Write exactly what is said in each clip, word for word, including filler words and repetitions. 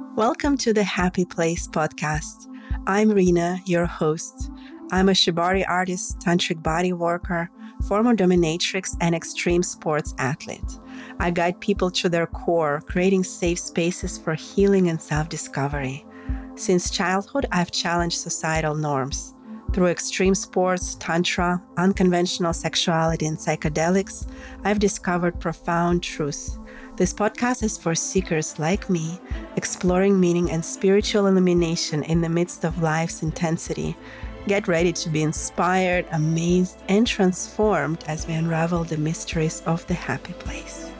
Welcome to the Happy Place podcast. I'm Rena, your host. I'm a Shibari artist, tantric body worker, former dominatrix, and extreme sports athlete. I guide people to their core, creating safe spaces for healing and self-discovery. Since childhood, I've challenged societal norms. Through extreme sports, tantra, unconventional sexuality, and psychedelics, I've discovered profound truths. This podcast is for seekers like me, exploring meaning and spiritual illumination in the midst of life's intensity. Get ready to be inspired, amazed, and transformed as we unravel the mysteries of the happy place.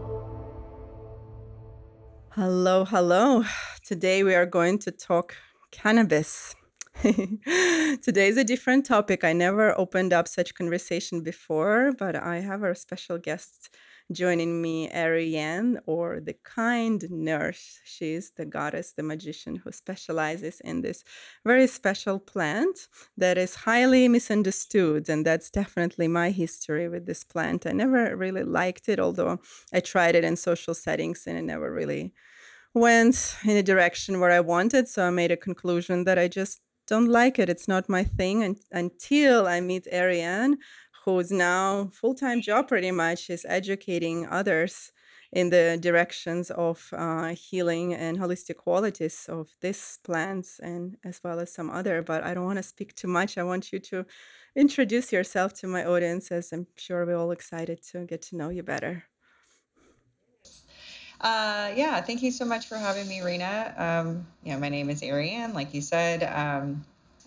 Hello, hello. Today we are going to talk cannabis. Today is a different topic. I never opened up such conversation before, but I have a special guest joining me, Ariane, or the kind nurse. She's the goddess, the magician who specializes in this very special plant that is highly misunderstood. And that's definitely my history with this plant. I never really liked it, although I tried it in social settings and it never really went in a direction where I wanted. So I made a conclusion that I just don't like it. It's not my thing and, until I meet Ariane, who's now full-time job pretty much is educating others in the directions of uh, healing and holistic qualities of these plants and as well as some other. But I don't want to speak too much. I want you to introduce yourself to my audience, as I'm sure we're all excited to get to know you better. Uh, yeah, thank you so much for having me, Rena. Um, you know, my name is Ariane, like you said. Um,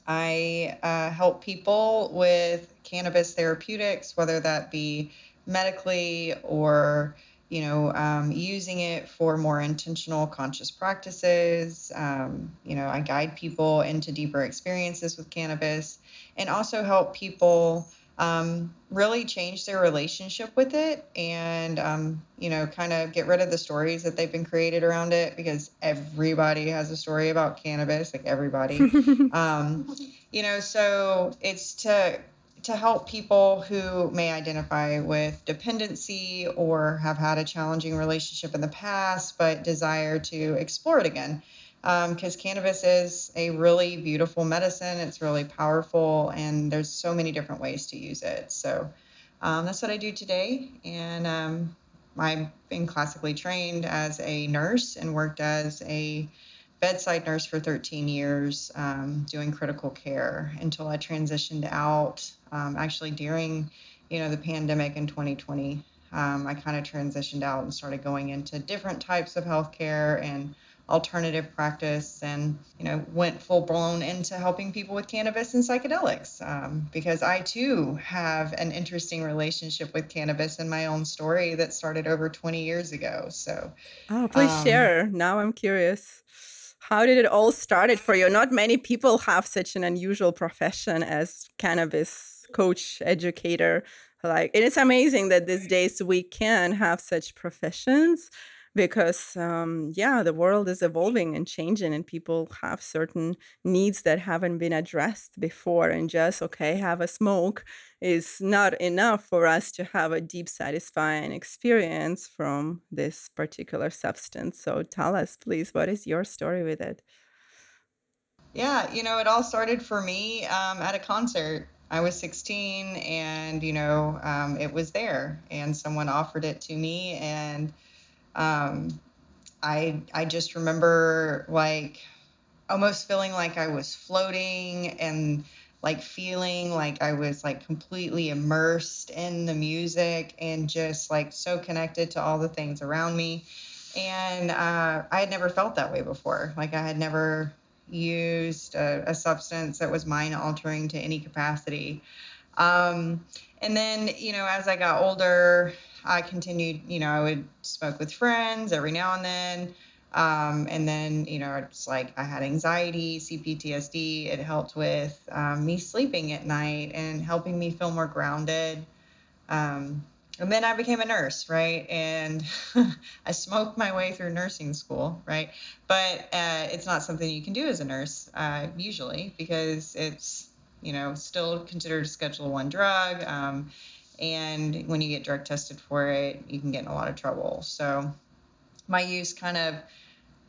I uh, help people with cannabis therapeutics, whether that be medically or, you know, um, using it for more intentional, conscious practices. Um, you know, I guide people into deeper experiences with cannabis and also help people um, really change their relationship with it and, um, you know, kind of get rid of the stories that they've been created around it, because everybody has a story about cannabis, like everybody. um, you know, so it's to to help people who may identify with dependency or have had a challenging relationship in the past, but desire to explore it again. Because um, cannabis is a really beautiful medicine. It's really powerful, and there's so many different ways to use it. So um, that's what I do today. And um, I've been classically trained as a nurse and worked as a bedside nurse for thirteen years, um, doing critical care until I transitioned out. Um, actually, during you know the pandemic in twenty twenty, um, I kind of transitioned out and started going into different types of healthcare and alternative practice, and you know went full blown into helping people with cannabis and psychedelics, um, because I too have an interesting relationship with cannabis in my own story that started over twenty years ago. So Oh, please um, share. Now I'm curious. How did it all started for you? Not many people have such an unusual profession as cannabis coach, educator. Like, and it's amazing that these days we can have such professions because, um, yeah, the world is evolving and changing, and people have certain needs that haven't been addressed before. And just, okay, have a smoke is not enough for us to have a deep, satisfying experience from this particular substance. So tell us, please, what is your story with it? Yeah, you know, it all started for me um, at a concert. I was sixteen, and, you know, um, it was there, and someone offered it to me, and um, I I just remember like almost feeling like I was floating and like feeling like I was like completely immersed in the music and just like so connected to all the things around me. And uh, I had never felt that way before. Like I had never used a, a substance that was mind altering to any capacity. Um, and then, you know, as I got older, I continued, you know, I would smoke with friends every now and then. Um, and then, you know, it's like I had anxiety, C P T S D. It helped with um, me sleeping at night and helping me feel more grounded. Um, and then I became a nurse, right? And I smoked my way through nursing school, right? But uh, it's not something you can do as a nurse uh, usually, because it's, you know, still considered a Schedule One drug. Um, and when you get drug tested for it, you can get in a lot of trouble. So my use kind of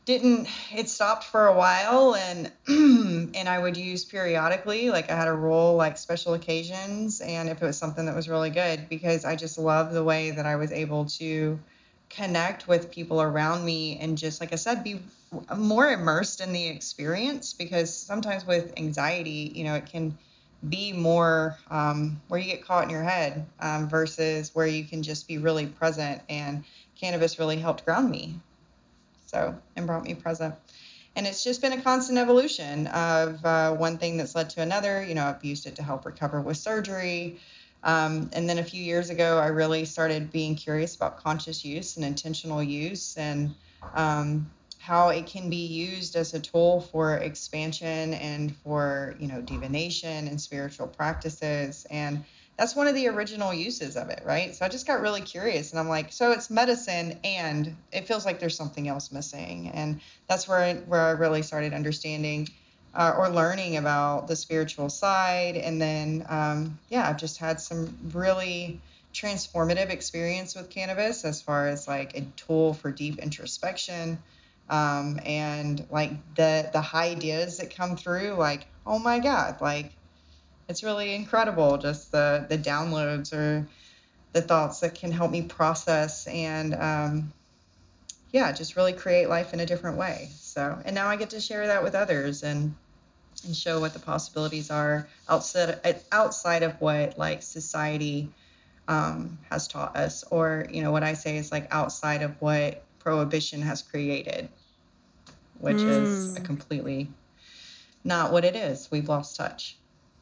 didn't it stopped for a while, and and I would use periodically, like I had a rule like special occasions, and if it was something that was really good, because I just love the way that I was able to connect with people around me and just like I said, be more immersed in the experience, because sometimes with anxiety, you know, it can be more um, where you get caught in your head, um, versus where you can just be really present, and cannabis really helped ground me, so, and brought me present. And it's just been a constant evolution of uh, one thing that's led to another. You know, I've used it to help recover with surgery. Um, and then a few years ago, I really started being curious about conscious use and intentional use, and um, how it can be used as a tool for expansion and for, you know, divination and spiritual practices. And that's one of the original uses of it, right? So I just got really curious, and I'm like, so it's medicine and it feels like there's something else missing. And that's where I, where I really started understanding uh, or learning about the spiritual side. And then, um, yeah, I've just had some really transformative experience with cannabis, as far as like a tool for deep introspection. Um, and like the the ideas that come through, like, oh my God, like it's really incredible, just the the downloads or the thoughts that can help me process and um, yeah, just really create life in a different way. So, and now I get to share that with others, and and show what the possibilities are outside outside of what like society um, has taught us, or you know what I say is like outside of what prohibition has created, which is a Hmm. completely not what it is. We've lost touch.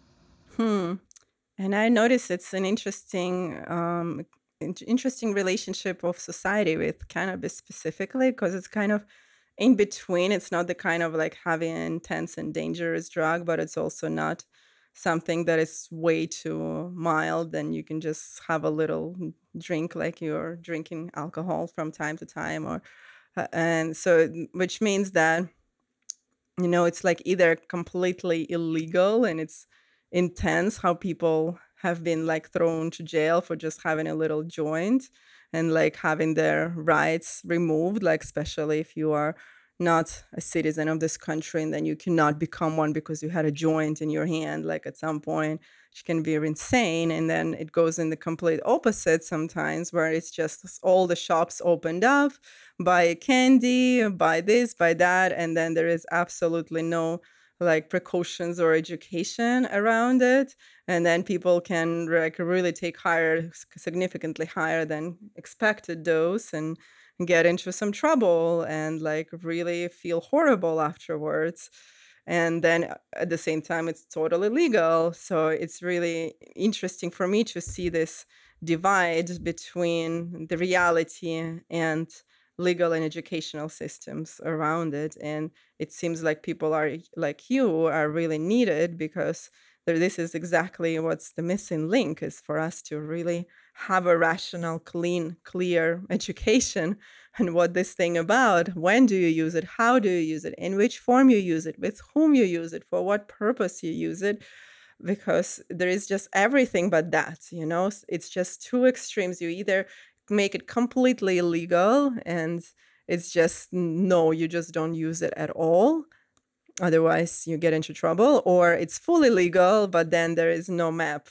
Hmm. And I notice it's an interesting, um, in- interesting relationship of society with cannabis specifically, because it's kind of in between. It's not the kind of like heavy and intense and dangerous drug, but it's also not something that is way too mild and you can just have a little drink like you're drinking alcohol from time to time, or uh, and so which means that you know it's like either completely illegal and it's intense how people have been like thrown to jail for just having a little joint and like having their rights removed, like especially if you are not a citizen of this country and then you cannot become one because you had a joint in your hand like at some point, which can be insane. And then it goes in the complete opposite sometimes where it's just all the shops opened up, buy candy, buy this, buy that, and then there is absolutely no like precautions or education around it. And then people can like really take higher, significantly higher than expected dose and get into some trouble and like really feel horrible afterwards. And then uh, at the same time, it's totally legal. So it's really interesting for me to see this divide between the reality and legal and educational systems around it. And it seems like people are like you are really needed because there, this is exactly what's the missing link is for us to really have a rational, clean, clear education and what this thing about, when do you use it, how do you use it, in which form you use it, with whom you use it, for what purpose you use it, because there is just everything but that, you know? S- It's just two extremes. You either make it completely illegal and it's just no, you just don't use it at all. Otherwise, you get into trouble, or it's fully legal, but then there is no map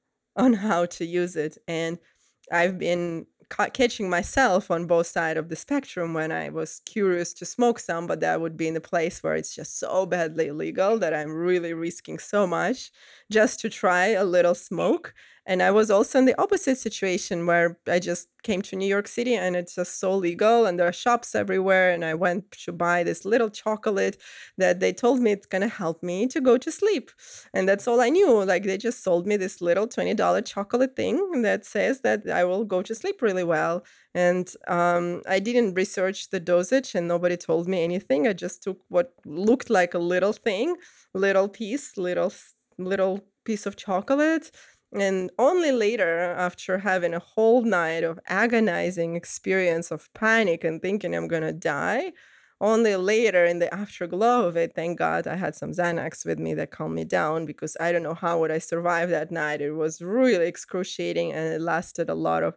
on how to use it. And I've been ca- catching myself on both sides of the spectrum when I was curious to smoke some, but that would be in a place where it's just so badly illegal that I'm really risking so much just to try a little smoke. And I was also in the opposite situation where I just came to New York City and it's just so legal and there are shops everywhere. And I went to buy this little chocolate that they told me it's going to help me to go to sleep. And that's all I knew. Like they just sold me this little twenty dollars chocolate thing that says that I will go to sleep really well. And um, I didn't research the dosage and nobody told me anything. I just took what looked like a little thing, little piece, little, s- little piece of chocolate. And only later, after having a whole night of agonizing experience of panic and thinking I'm gonna die, only later in the afterglow of it, thank God I had some Xanax with me that calmed me down because I don't know how would I survive that night. It was really excruciating and it lasted a lot of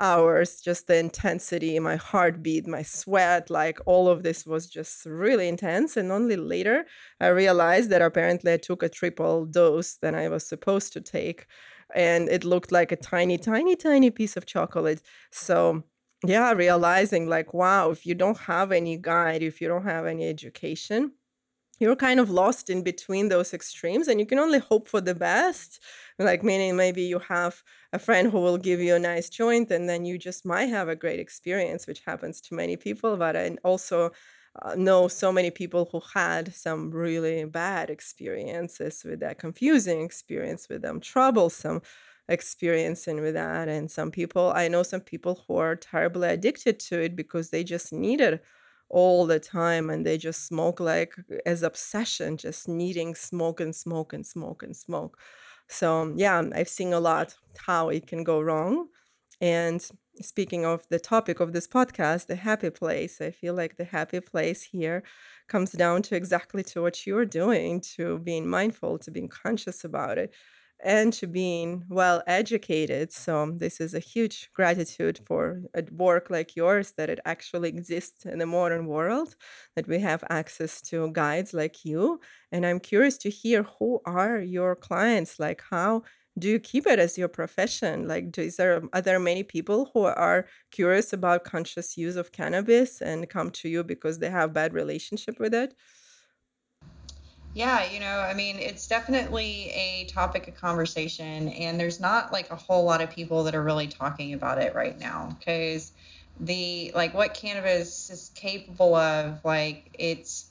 hours, just the intensity, my heartbeat, my sweat, like all of this was just really intense. And only later I realized that apparently I took a triple dose than I was supposed to take. And it looked like a tiny, tiny, tiny piece of chocolate. So, yeah, realizing like, wow, if you don't have any guide, if you don't have any education, you're kind of lost in between those extremes and you can only hope for the best, like meaning maybe you have a friend who will give you a nice joint and then you just might have a great experience, which happens to many people. But I also uh, know so many people who had some really bad experiences with that, confusing experience with them, troublesome experiencing with that. And some people, I know some people who are terribly addicted to it because they just need it all the time and they just smoke like as obsession, just needing smoke and smoke and smoke and smoke. So yeah, I've seen a lot how it can go wrong. And speaking of the topic of this podcast, the happy place, I feel like the happy place here comes down to exactly to what you're doing, to being mindful, to being conscious about it, and to being well educated. So this is a huge gratitude for a work like yours, that it actually exists in the modern world, that we have access to guides like you. And I'm curious to hear, who are your clients? Like, how do you keep it as your profession? Like, do, is there are there many people who are curious about conscious use of cannabis and come to you because they have bad relationship with it? Yeah, you know, I mean, it's definitely a topic of conversation, and there's not like a whole lot of people that are really talking about it right now because the like what cannabis is capable of, like it's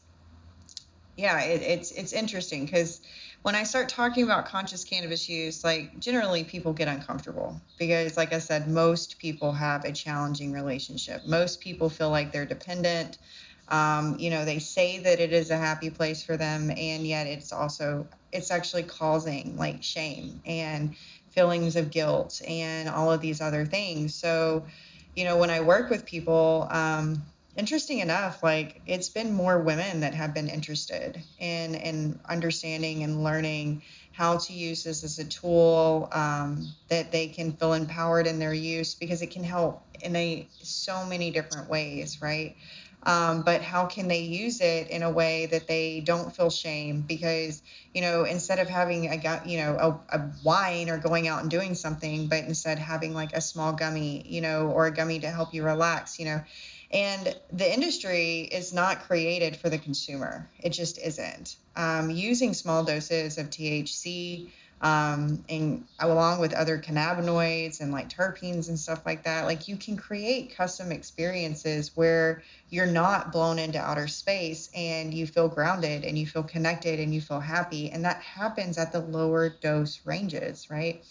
yeah, it, it's it's interesting because when I start talking about conscious cannabis use, like generally people get uncomfortable because, like I said, most people have a challenging relationship. Most people feel like they're dependent. Um, you know, they say that it is a happy place for them, and yet it's also it's actually causing like shame and feelings of guilt and all of these other things. So, you know, when I work with people, um, interesting enough, like it's been more women that have been interested in in understanding and learning how to use this as a tool, um, that they can feel empowered in their use because it can help in a so many different ways, right? Um, but how can they use it in a way that they don't feel shame? Because, you know, instead of having a gu- you know a, a wine or going out and doing something, but instead having like a small gummy, you know, or a gummy to help you relax, you know. And the industry is not created for the consumer. It just isn't. Um, using small doses of T H C, um, and along with other cannabinoids and like terpenes and stuff like that, like you can create custom experiences where you're not blown into outer space and you feel grounded and you feel connected and you feel happy. And that happens at the lower dose ranges, right?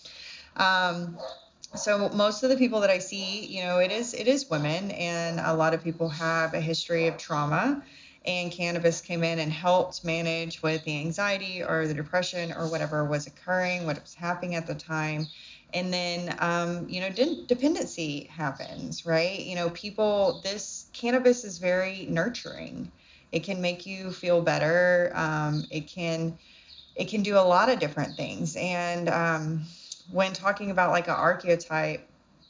Um, so most of the people that I see, you know, it is it is women, and a lot of people have a history of trauma, and cannabis came in and helped manage with the anxiety or the depression or whatever was occurring, what was happening at the time. And then, um, you know, de- dependency happens, right? You know, people, this cannabis is very nurturing. It can make you feel better. Um, it can it can do a lot of different things. And um, when talking about like an archetype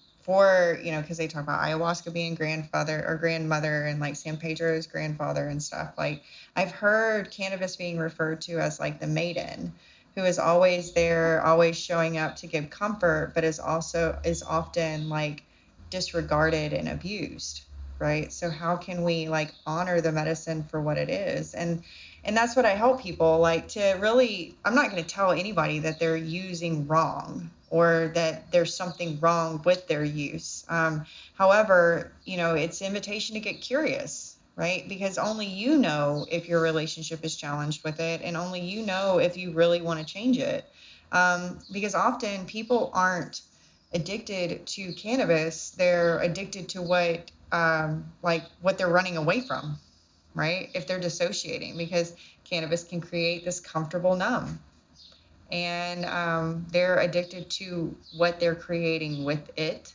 for, you know, because they talk about ayahuasca being grandfather or grandmother and like San Pedro's grandfather and stuff, like I've heard cannabis being referred to as like the maiden who is always there, always showing up to give comfort, but is also is often like disregarded and abused, right? So how can we like honor the medicine for what it is? And and that's what I help people like to really. I'm not going to tell anybody that they're using wrong or that there's something wrong with their use. Um, however, you know, it's an invitation to get curious, right? Because only you know if your relationship is challenged with it, and only you know if you really want to change it. Um, because often people aren't addicted to cannabis; they're addicted to what, um, like, what they're running away from, right? If they're dissociating, because cannabis can create this comfortable numb, and um, they're addicted to what they're creating with it,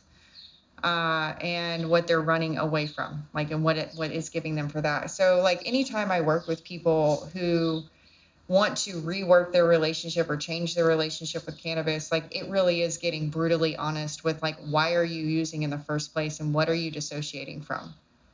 uh, and what they're running away from, like, and what it what is giving them for that. So, like, anytime I work with people who want to rework their relationship or change their relationship with cannabis, like it really is getting brutally honest with like, why are you using in the first place and what are you dissociating from?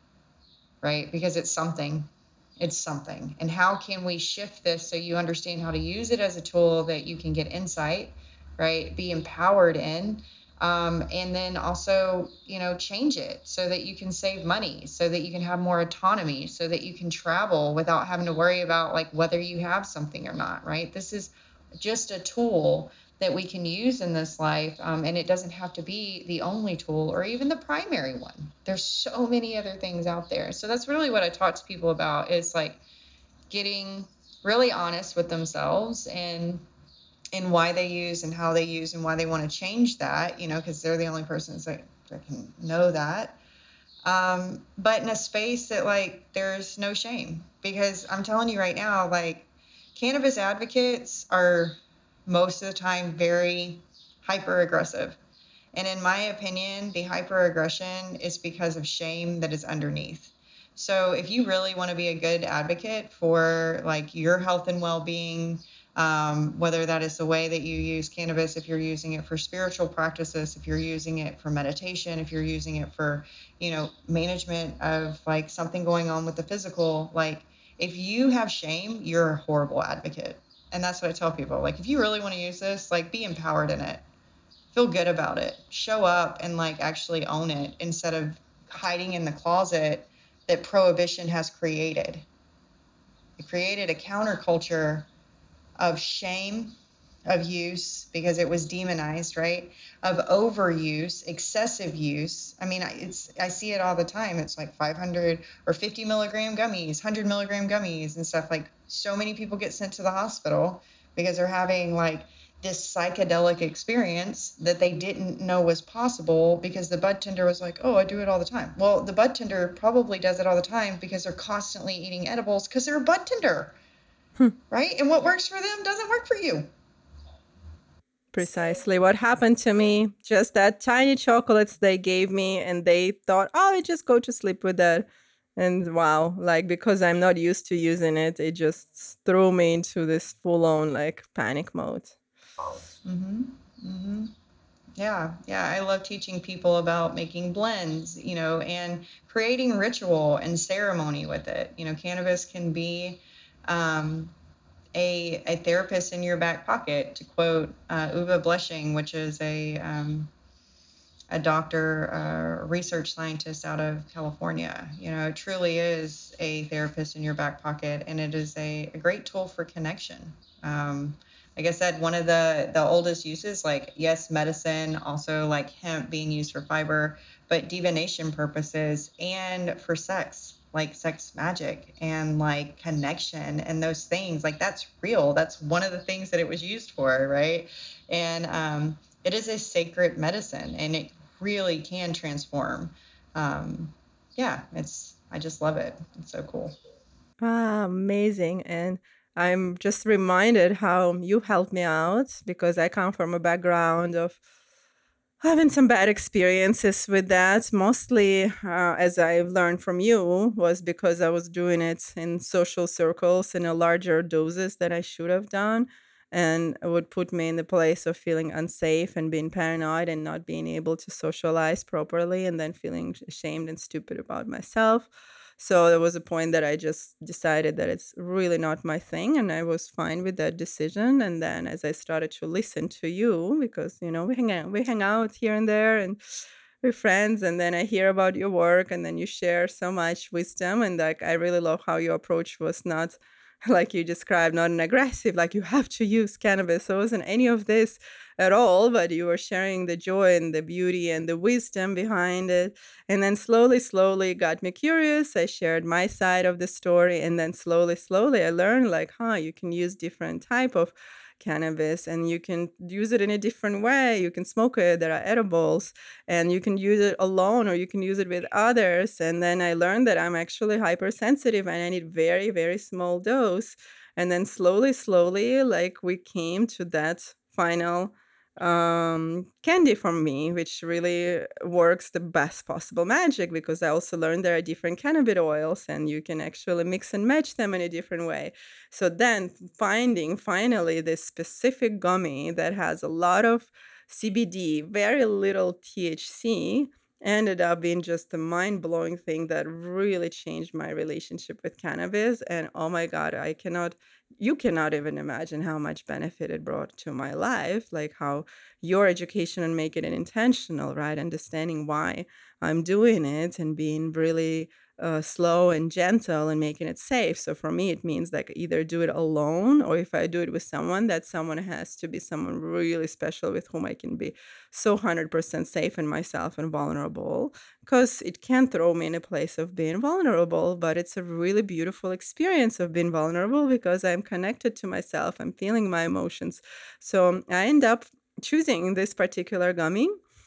Right? Because it's something. It's something. And how can we shift this so you understand how to use it as a tool that you can get insight, right? Be empowered in. Um, and then also, you know, change it so that you can save money, so that you can have more autonomy, so that you can travel without having to worry about like whether you have something or not, right? This is just a tool that we can use in this life. Um, and it doesn't have to be the only tool or even the primary one. There's so many other things out there. So that's really what I talk to people about, is like getting really honest with themselves and and why they use and how they use and why they want to change that, you know, because they're the only persons that, that can know that. Um, but in a space that like there's no shame, because I'm telling you right now, like cannabis advocates are most of the time very hyper aggressive. And in my opinion, the hyper aggression is because of shame that is underneath. So if you really want to be a good advocate for like your health and well-being, um, whether that is the way that you use cannabis, if you're using it for spiritual practices, if you're using it for meditation, if you're using it for, you know, management of like something going on with the physical, like if you have shame, you're a horrible advocate. And that's what I tell people. Like, if you really want to use this, like be empowered in it, feel good about it, show up and like actually own it instead of hiding in the closet that prohibition has created. It created a counterculture of shame, of use, because it was demonized, right? Of overuse, excessive use. I mean, it's I see it all the time. It's like five hundred or fifty milligram gummies, one hundred milligram gummies and stuff. Like so many people get sent to the hospital because they're having like this psychedelic experience that they didn't know was possible because the bud tender was like, oh, I do it all the time. Well, the bud tender probably does it all the time because they're constantly eating edibles because they're a bud tender, right? And what works for them doesn't work for you. Precisely what happened to me. Just that tiny chocolates they gave me, and they thought, oh, I just go to sleep with that. And wow, like because I'm not used to using it, it just threw me into this full on like panic mode. Mm-hmm. Mm-hmm. Yeah, yeah. I love teaching people about making blends, you know, and creating ritual and ceremony with it. You know, cannabis can be um, a a therapist in your back pocket, to quote uh, Uwe Bleshing, which is a um, a doctor, a research scientist out of California. You know, it truly is a therapist in your back pocket, and it is a, a great tool for connection. Um, like I said, one of the the oldest uses, like yes, medicine, also like hemp being used for fiber, but divination purposes and for sex, like sex magic and like connection and those things. Like that's real. That's one of the things that it was used for, right? And um, it is a sacred medicine, and it really can transform. Um, yeah, it's I just love it. It's so cool. Ah, amazing. And I'm just reminded how you helped me out because I come from a background of having some bad experiences with that. Mostly, uh, as I've learned from you, was because I was doing it in social circles in a larger doses than I should have done. And it would put me in the place of feeling unsafe and being paranoid and not being able to socialize properly and then feeling ashamed and stupid about myself. So there was a point that I just decided that it's really not my thing, and I was fine with that decision. And then as I started to listen to you, because you know we hang out, we hang out here and there, and we're friends, and then I hear about your work, and then you share so much wisdom, and like I really love how your approach was not like you described, not an aggressive, like you have to use cannabis. So it wasn't any of this at all, but you were sharing the joy and the beauty and the wisdom behind it. And then slowly, slowly it got me curious. I shared my side of the story. And then slowly, slowly I learned like, huh, you can use different type of cannabis and you can use it in a different way. You can smoke it. There are edibles and you can use it alone or you can use it with others. And then I learned that I'm actually hypersensitive and I need very, very small dose. And then slowly, slowly, like we came to that final um, candy for me, which really works the best possible magic because I also learned there are different cannabis oils and you can actually mix and match them in a different way. So then finding finally this specific gummy that has a lot of C B D, very little T H C, ended up being just a mind-blowing thing that really changed my relationship with cannabis. And oh my God, I cannot you cannot even imagine how much benefit it brought to my life, like how your education and make it an intentional, right? Understanding why I'm doing it and being really uh, slow and gentle and making it safe. So for me, it means like either do it alone or if I do it with someone, that someone has to be someone really special with whom I can be so one hundred percent safe in myself and vulnerable because it can throw me in a place of being vulnerable, but it's a really beautiful experience of being vulnerable because I'm connected to myself. I'm feeling my emotions. So I end up choosing this particular gummy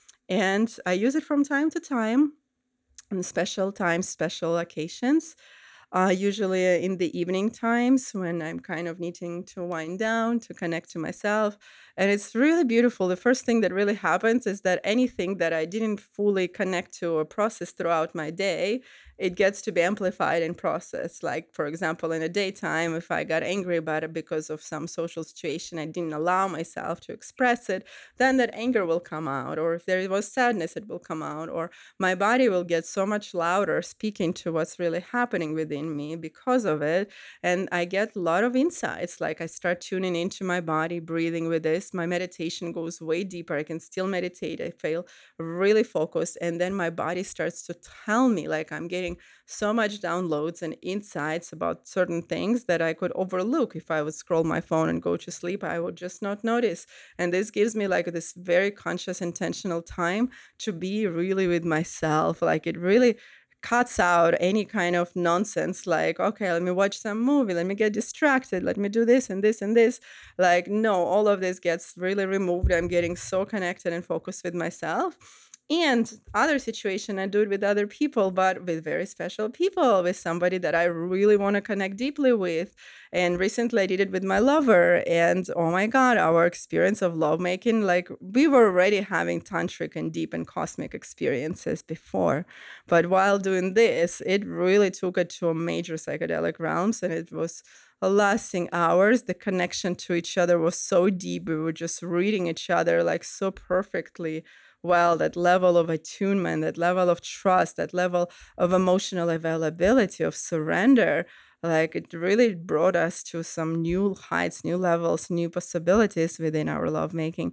and I use it from time to time on special times, special occasions. Uh, usually uh, in the evening times when I'm kind of needing to wind down, to connect to myself. And it's really beautiful. The first thing that really happens is that anything that I didn't fully connect to or process throughout my day, it gets to be amplified and processed. Like, for example, in the daytime, if I got angry about it because of some social situation, I didn't allow myself to express it, then that anger will come out. Or if there was sadness, it will come out. Or my body will get so much louder speaking to what's really happening within me because of it. And I get a lot of insights. Like I start tuning into my body, breathing with this. My meditation goes way deeper. I can still meditate. I feel really focused. And then my body starts to tell me, like, I'm getting so much downloads and insights about certain things that I could overlook. If I would scroll my phone and go to sleep, I would just not notice. And this gives me like this very conscious, intentional time to be really with myself. Like it really cuts out any kind of nonsense like, okay, let me watch some movie, let me get distracted, let me do this and this and this. Like, no, all of this gets really removed. I'm getting so connected and focused with myself. And other situation, I do it with other people, but with very special people, with somebody that I really want to connect deeply with. And recently I did it with my lover. And oh my God, our experience of lovemaking, like we were already having tantric and deep and cosmic experiences before. But while doing this, it really took it to a major psychedelic realms. And it was lasting hours. The connection to each other was so deep. We were just reading each other like so perfectly well. That level of attunement, that level of trust, that level of emotional availability, of surrender, like it really brought us to some new heights, new levels, new possibilities within our lovemaking.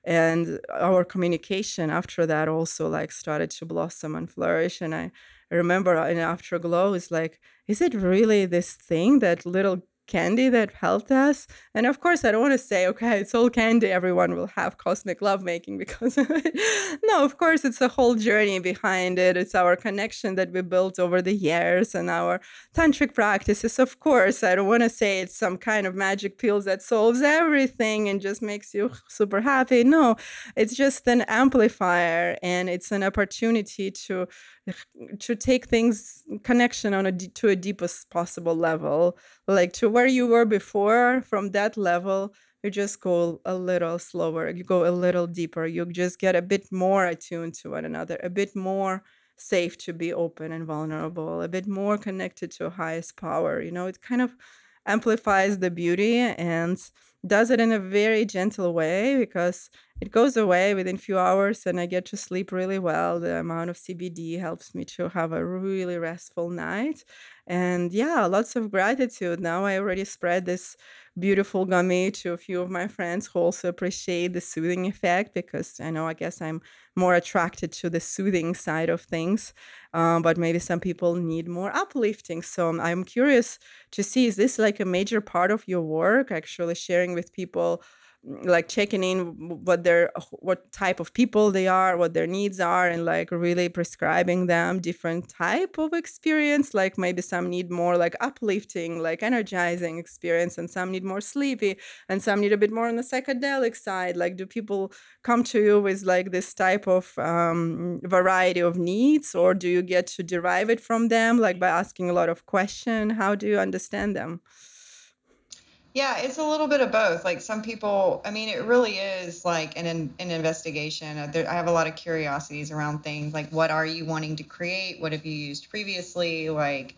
And our communication after that also like started to blossom and flourish. And I remember in Afterglow is like, is it really this thing, that little candy that helped us? And of course, I don't want to say, okay, it's all candy, everyone will have cosmic lovemaking because of it. No, of course, it's a whole journey behind it. It's our connection that we built over the years and our tantric practices. Of course, I don't want to say it's some kind of magic pills that solves everything and just makes you super happy. No, it's just an amplifier and it's an opportunity to to take things connection on a to a deepest possible level, like to where you were before. From that level you just go a little slower, you go a little deeper, you just get a bit more attuned to one another, a bit more safe to be open and vulnerable, a bit more connected to highest power. You know, it kind of amplifies the beauty and does it in a very gentle way because it goes away within few hours and I get to sleep really well. The amount of C B D helps me to have a really restful night. And yeah, lots of gratitude. Now I already spread this beautiful gummy to a few of my friends who also appreciate the soothing effect because I know, I guess I'm more attracted to the soothing side of things. Um, but maybe some people need more uplifting. So I'm curious to see, is this like a major part of your work, actually sharing with people, like checking in what their what type of people they are, what their needs are, and like really prescribing them different type of experience? Like maybe some need more like uplifting, like energizing experience, and some need more sleepy, and some need a bit more on the psychedelic side. Like, do people come to you with like this type of um, variety of needs, or do you get to derive it from them like by asking a lot of question? How do you understand them? Yeah, it's a little bit of both. Like some people, I mean, it really is like an an investigation. Uh, There, I have a lot of curiosities around things like what are you wanting to create? What have you used previously? Like,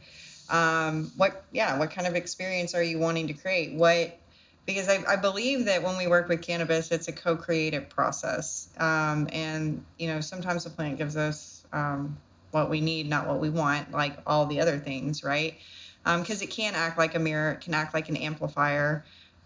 um, what, yeah, what kind of experience are you wanting to create? What, because I, I believe that when we work with cannabis, it's a co-creative process. Um, and, you know, sometimes the plant gives us um, what we need, not what we want, like all the other things, right? Because um, it can act like a mirror, it can act like an amplifier.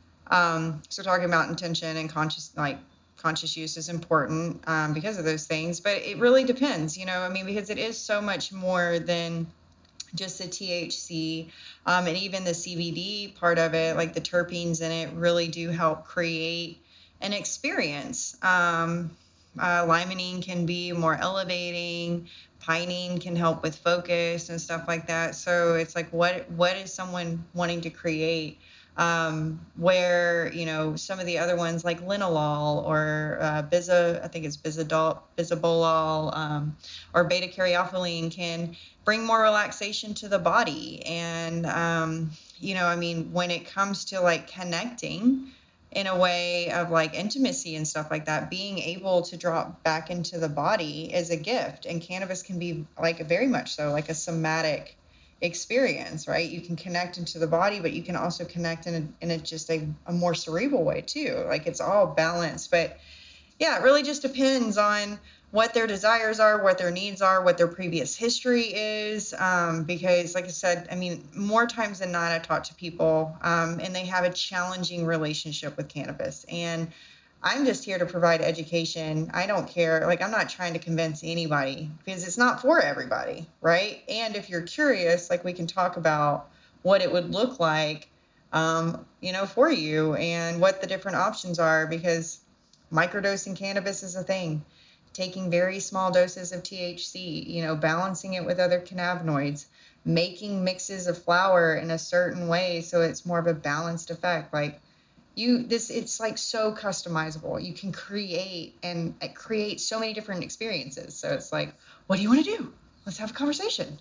Um, so talking about intention and conscious, like conscious use is important um, because of those things. But it really depends, you know. I mean, because it is so much more than just the T H C um, and even the C B D part of it, like the terpenes in it, really do help create an experience. Um, uh, limonene can be more elevating. Pinene can help with focus and stuff like that. So it's like, what what is someone wanting to create? Um, where you know some of the other ones like linalool or uh, biza, I think it's bizadol, bisabolol, um, or beta caryophyllene can bring more relaxation to the body. And, um, you know, I mean, when it comes to like connecting in a way of like intimacy and stuff like that, being able to drop back into the body is a gift. And cannabis can be like very much so like a somatic experience, right? You can connect into the body, but you can also connect in a, in a just a, a more cerebral way too. Like it's all balanced. But yeah, it really just depends on what their desires are, what their needs are, what their previous history is. Um, because, like I said, I mean, more times than not, I talk to people um, and they have a challenging relationship with cannabis. And I'm just here to provide education. I don't care. Like, I'm not trying to convince anybody because it's not for everybody, right? And if you're curious, like, we can talk about what it would look like, um, you know, for you and what the different options are because microdosing cannabis is a thing. Taking very small doses of T H C, you know, balancing it with other cannabinoids, making mixes of flower in a certain way so it's more of a balanced effect. Like you, this, it's like so customizable. You can create and uh, create so many different experiences. So it's like, what do you want to do? Let's have a conversation.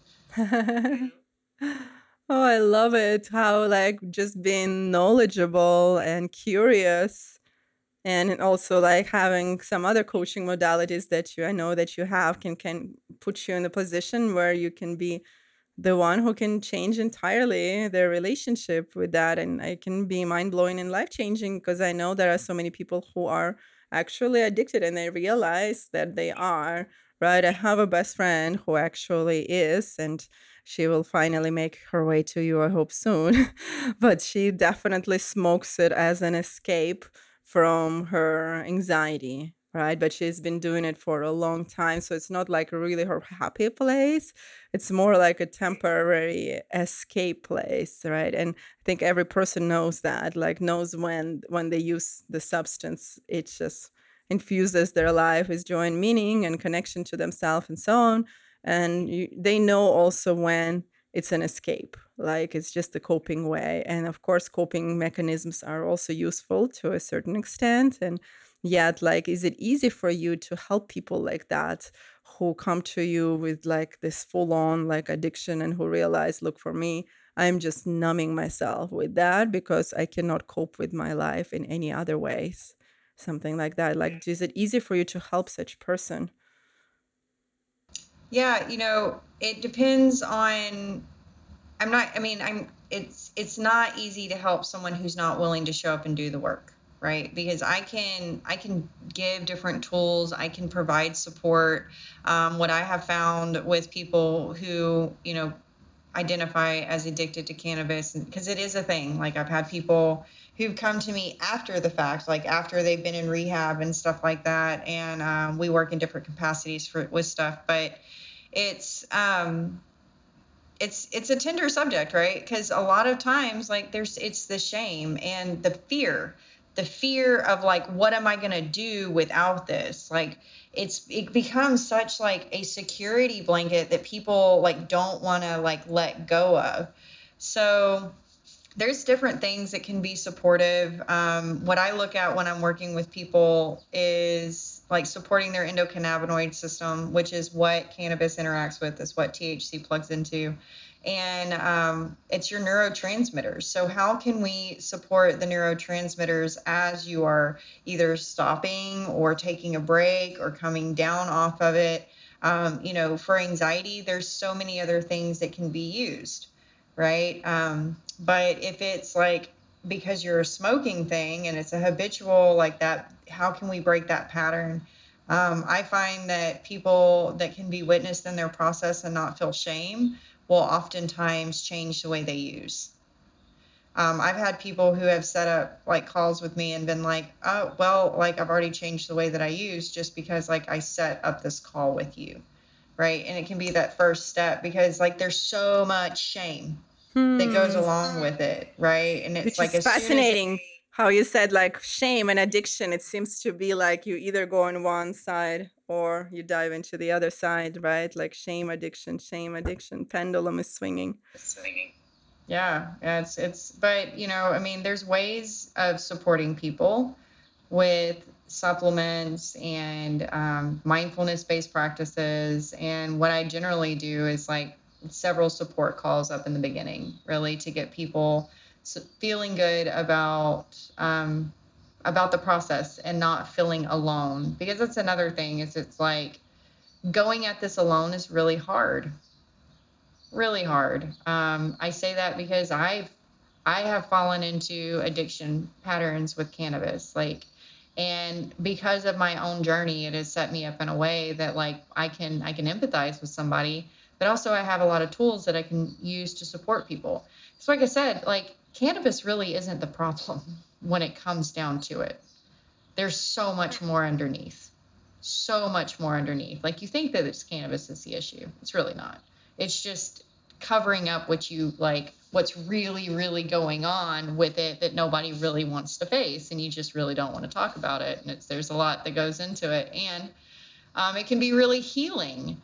Oh, I love it. How like just being knowledgeable and curious and also like having some other coaching modalities that you I know that you have can can put you in a position where you can be the one who can change entirely their relationship with that, and it can be mind-blowing and life-changing because I know there are so many people who are actually addicted and they realize that they are, right? I have a best friend who actually is, and she will finally make her way to you, I hope soon. But she definitely smokes it as an escape from her anxiety, right? But she's been doing it for a long time, so it's not like really her happy place. It's more like a temporary escape place, right? And I think every person knows that, like knows when when they use the substance, it just infuses their life with joy and meaning and connection to themselves and so on. And you, they know also when it's an escape, like it's just a coping way. And of course, coping mechanisms are also useful to a certain extent. And yet, like, is it easy for you to help people like that who come to you with like this full on like addiction and who realize, look, for me, I'm just numbing myself with that because I cannot cope with my life in any other ways? Something like that. Like, is it easy for you to help such person? Yeah, you know, it depends on I'm not, I mean, I'm, it's, it's not easy to help someone who's not willing to show up and do the work, right? Because I can, I can give different tools, I can provide support. Um, what I have found with people who, you know, identify as addicted to cannabis, because it is a thing. Like I've had people who've come to me after the fact, like after they've been in rehab and stuff like that. And um, we work in different capacities for with stuff, but it's, um, it's it's a tender subject, right? Because a lot of times like there's it's the shame and the fear, the fear of like, what am I going to do without this? Like it's it becomes such like a security blanket that people like don't want to like let go of. So there's different things that can be supportive. Um, what I look at when I'm working with people is like supporting their endocannabinoid system, which is what cannabis interacts with, is what T H C plugs into. And um, it's your neurotransmitters. So, how can we support the neurotransmitters as you are either stopping or taking a break or coming down off of it? Um, you know, for anxiety, there's so many other things that can be used, right? Um, but if it's like because you're a smoking thing and it's a habitual like that, how can we break that pattern? Um, I find that people that can be witnessed in their process and not feel shame will oftentimes change the way they use. Um, I've had people who have set up like calls with me and been like, oh, well, like I've already changed the way that I use just because like I set up this call with you. Right. And it can be that first step because like there's so much shame that goes Hmm. along with it. Right. And it's Which like is as soon as fascinating how you said like shame and addiction. It seems to be like you either go on one side or you dive into the other side, right? Like shame, addiction, shame, addiction, pendulum is swinging. yeah, yeah, it's it's but you know, I mean, there's ways of supporting people with supplements and um, mindfulness-based practices. And what I generally do is like several support calls up in the beginning, really to get people feeling good about um, about the process and not feeling alone. Because that's another thing is it's like going at this alone is really hard, really hard. Um, I say that because I've I have fallen into addiction patterns with cannabis, like, and because of my own journey, it has set me up in a way that like I can I can empathize with somebody, but also I have a lot of tools that I can use to support people. So, like I said, like cannabis really isn't the problem when it comes down to it. There's so much more underneath, so much more underneath. Like you think that it's cannabis is the issue. It's really not. It's just covering up what you like, what's really, really going on with it that nobody really wants to face. And you just really don't want to talk about it. And it's, there's a lot that goes into it. And um, it can be really healing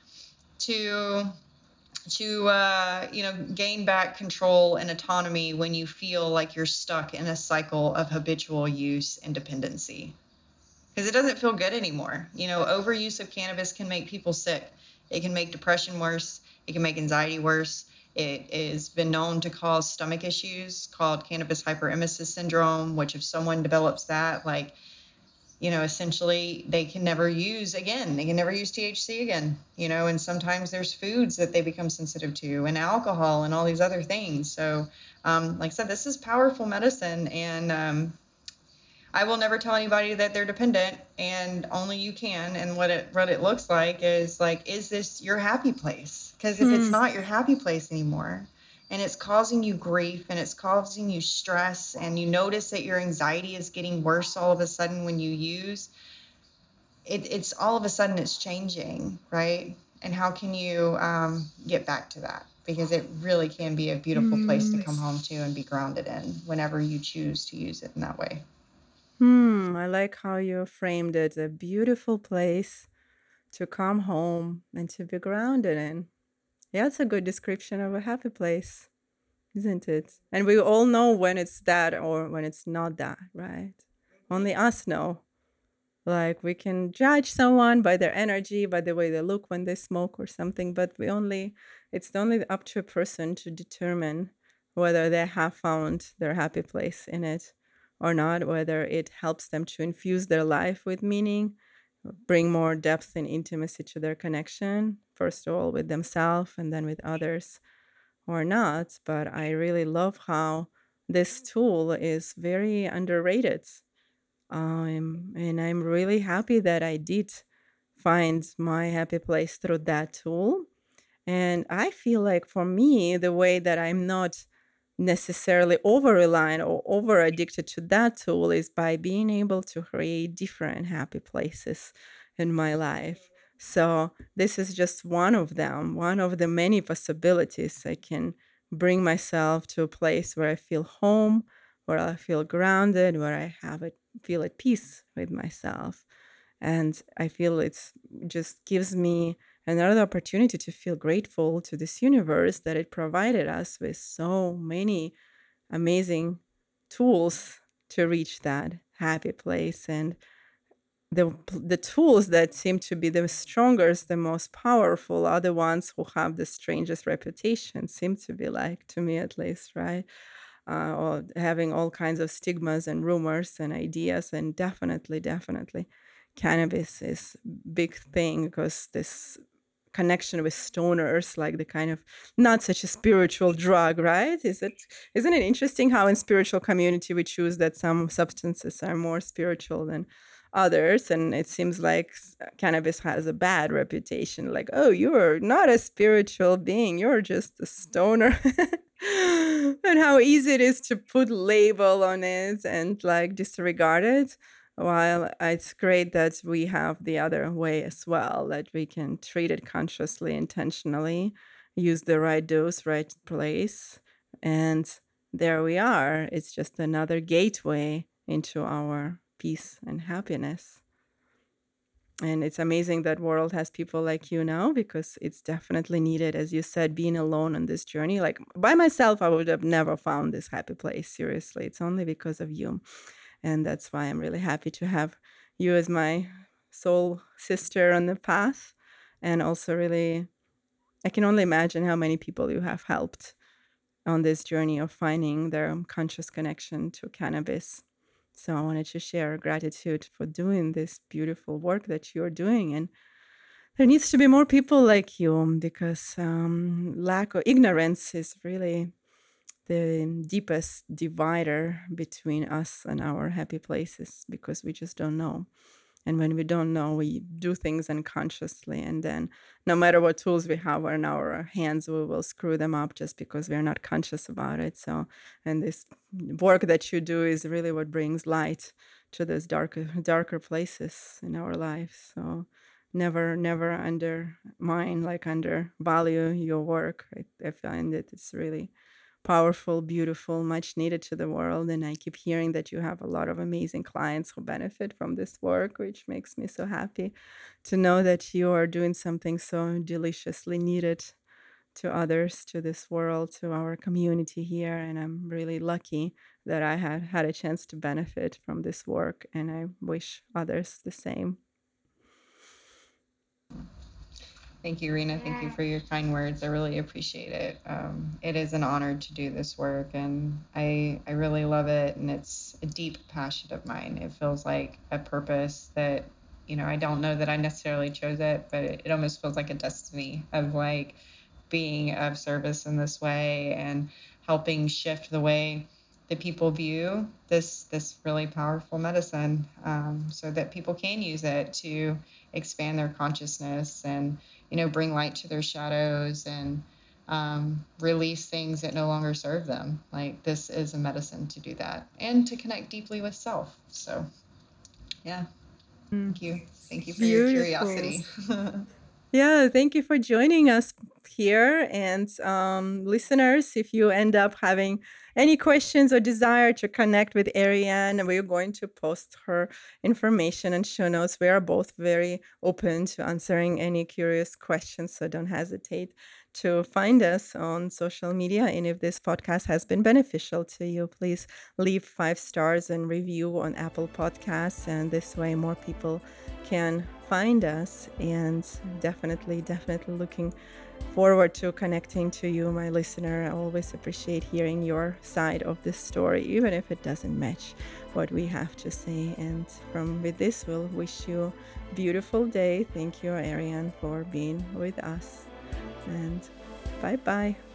to to uh, you know gain back control and autonomy when you feel like you're stuck in a cycle of habitual use and dependency, because it doesn't feel good anymore. You know, overuse of cannabis can make people sick. It can make depression worse. It can make anxiety worse. It has been known to cause stomach issues called cannabis hyperemesis syndrome, which if someone develops that, like, you know, essentially they can never use again. They can never use T H C again, you know, and sometimes there's foods that they become sensitive to and alcohol and all these other things. So, um, like I said, this is powerful medicine, and um, I will never tell anybody that they're dependent, and only you can. And what it what it looks like is like, is this your happy place? Because if it's Hmm. not your happy place anymore, and it's causing you grief and it's causing you stress, and you notice that your anxiety is getting worse all of a sudden when you use it, it's all of a sudden it's changing, right? And how can you um, get back to that? Because it really can be a beautiful place to Hmm. come home to and be grounded in whenever you choose to use it in that way. Hmm. I like how you framed it. A beautiful place to come home and to be grounded in. Yeah, it's a good description of a happy place, isn't it? And we all know when it's that or when it's not that, right? Only us know. Like we can judge someone by their energy, by the way they look when they smoke or something, but we only it's only up to a person to determine whether they have found their happy place in it or not, whether it helps them to infuse their life with meaning, bring more depth and intimacy to their connection, first of all with themselves and then with others or not. But I really love how this tool is very underrated. Um, and I'm really happy that I did find my happy place through that tool. And I feel like for me, the way that I'm not necessarily over reliant or over addicted to that tool is by being able to create different happy places in my life. So, this is just one of them, one of the many possibilities. I can bring myself to a place where I feel home, where I feel grounded, where I have it, feel at peace with myself. And I feel it's just gives me another opportunity to feel grateful to this universe that it provided us with so many amazing tools to reach that happy place. And the the tools that seem to be the strongest, the most powerful, are the ones who have the strangest reputation. Seem to be like, to me at least, right? Uh, or having all kinds of stigmas and rumors and ideas, and definitely, definitely, cannabis is big thing because this connection with stoners, like the kind of not such a spiritual drug, right? Is it isn't it interesting how in spiritual community we choose that some substances are more spiritual than others, and it seems like s- cannabis has a bad reputation, like, oh, you're not a spiritual being, you're just a stoner. And how easy it is to put label on it and like disregard it, while it's great that we have the other way as well, that we can treat it consciously, intentionally, use the right dose, right place. And there we are. It's just another gateway into our peace and happiness. And it's amazing that world has people like you now, because it's definitely needed. As you said, being alone on this journey, like by myself, I would have never found this happy place. Seriously, it's only because of you. And that's why I'm really happy to have you as my soul sister on the path. And also, really, I can only imagine how many people you have helped on this journey of finding their conscious connection to cannabis. So I wanted to share gratitude for doing this beautiful work that you're doing. And there needs to be more people like you, because um, lack of ignorance is really the deepest divider between us and our happy places, because we just don't know. And when we don't know, we do things unconsciously. And then, no matter what tools we have in our hands, we will screw them up just because we're not conscious about it. So, and this work that you do is really what brings light to those darker, darker places in our lives. So, never, never undermine, like undervalue your work. I, I find that it's really powerful, beautiful, much needed to the world. And I keep hearing that you have a lot of amazing clients who benefit from this work, which makes me so happy to know that you are doing something so deliciously needed to others, to this world, to our community here. And I'm really lucky that I had had a chance to benefit from this work. And I wish others the same. Thank you, Rena. Thank you for your kind words. I really appreciate it. Um, it is an honor to do this work, and I I really love it. And it's a deep passion of mine. It feels like a purpose that, you know, I don't know that I necessarily chose it, but it, it almost feels like a destiny of like being of service in this way and helping shift the way that people view this this really powerful medicine, um, so that people can use it to expand their consciousness and, you know, bring light to their shadows and um, release things that no longer serve them. Like, this is a medicine to do that and to connect deeply with self. So, yeah, Mm, thank you. Thank you for your beautiful. curiosity. Yeah, thank you for joining us here. And um, listeners, if you end up having any questions or desire to connect with Ariane, we're going to post her information and show notes. We are both very open to answering any curious questions, so don't hesitate to find us on social media. And if this podcast has been beneficial to you, please leave five stars and review on Apple Podcasts. And this way, more people can find us. And definitely, definitely looking forward to connecting to you, my listener. I always appreciate hearing your side of this story, even if it doesn't match what we have to say. And from with this, we'll wish you a beautiful day. Thank you, Ariane, for being with us. And bye bye.